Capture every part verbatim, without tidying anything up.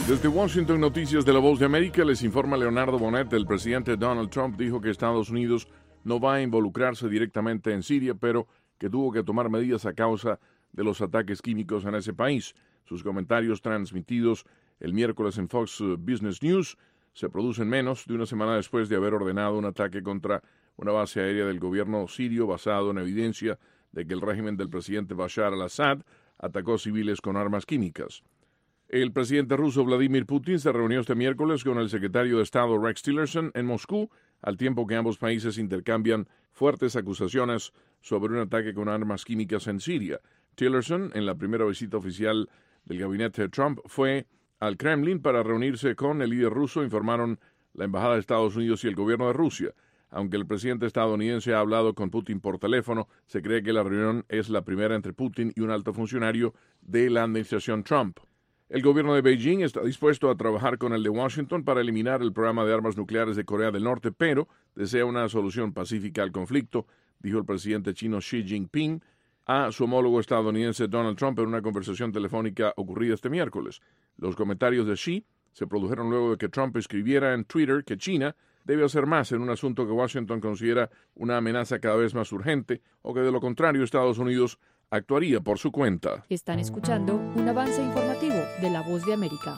Desde Washington, Noticias de la Voz de América, les informa Leonardo Bonet. El presidente Donald Trump dijo que Estados Unidos no va a involucrarse directamente en Siria, pero que tuvo que tomar medidas a causa de los ataques químicos en ese país. Sus comentarios transmitidos el miércoles en Fox Business News se producen menos de una semana después de haber ordenado un ataque contra una base aérea del gobierno sirio basado en evidencia de que el régimen del presidente Bashar al-Assad atacó civiles con armas químicas. El presidente ruso Vladimir Putin se reunió este miércoles con el secretario de Estado Rex Tillerson en Moscú, al tiempo que ambos países intercambian fuertes acusaciones sobre un ataque con armas químicas en Siria. Tillerson, en la primera visita oficial del gabinete de Trump, fue al Kremlin para reunirse con el líder ruso, informaron la Embajada de Estados Unidos y el gobierno de Rusia. Aunque el presidente estadounidense ha hablado con Putin por teléfono, se cree que la reunión es la primera entre Putin y un alto funcionario de la administración Trump. El gobierno de Beijing está dispuesto a trabajar con el de Washington para eliminar el programa de armas nucleares de Corea del Norte, pero desea una solución pacífica al conflicto, dijo el presidente chino Xi Jinping a su homólogo estadounidense Donald Trump en una conversación telefónica ocurrida este miércoles. Los comentarios de Xi se produjeron luego de que Trump escribiera en Twitter que China debe hacer más en un asunto que Washington considera una amenaza cada vez más urgente, o que de lo contrario Estados Unidos actuaría por su cuenta. Están escuchando un avance informativo de La Voz de América.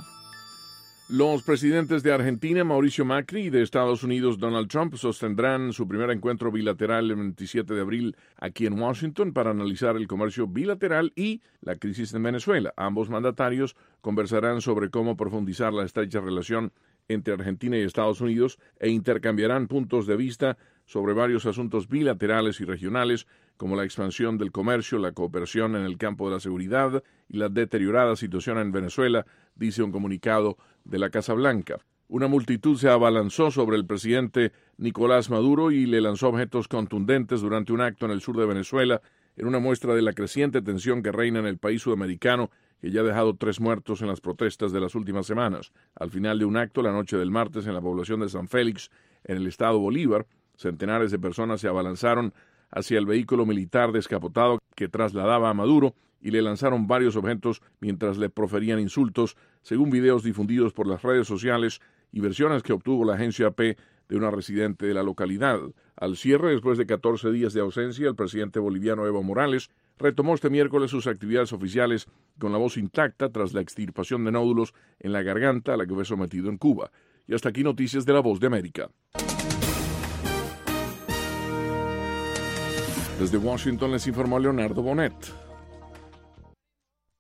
Los presidentes de Argentina, Mauricio Macri, y de Estados Unidos, Donald Trump, sostendrán su primer encuentro bilateral el veintisiete de abril aquí en Washington para analizar el comercio bilateral y la crisis en Venezuela. Ambos mandatarios conversarán sobre cómo profundizar la estrecha relación entre Argentina y Estados Unidos e intercambiarán puntos de vista sobre varios asuntos bilaterales y regionales, como la expansión del comercio, la cooperación en el campo de la seguridad y la deteriorada situación en Venezuela, dice un comunicado de la Casa Blanca. Una multitud se abalanzó sobre el presidente Nicolás Maduro y le lanzó objetos contundentes durante un acto en el sur de Venezuela, en una muestra de la creciente tensión que reina en el país sudamericano, que ya ha dejado tres muertos en las protestas de las últimas semanas. Al final de un acto, la noche del martes, en la población de San Félix, en el estado Bolívar, centenares de personas se abalanzaron hacia el vehículo militar descapotado que trasladaba a Maduro y le lanzaron varios objetos mientras le proferían insultos, según videos difundidos por las redes sociales y versiones que obtuvo la agencia A P de una residente de la localidad. Al cierre, después de catorce días de ausencia, el presidente boliviano Evo Morales retomó este miércoles sus actividades oficiales con la voz intacta tras la extirpación de nódulos en la garganta a la que fue sometido en Cuba. Y hasta aquí noticias de La Voz de América. Desde Washington les informó Leonardo Bonet.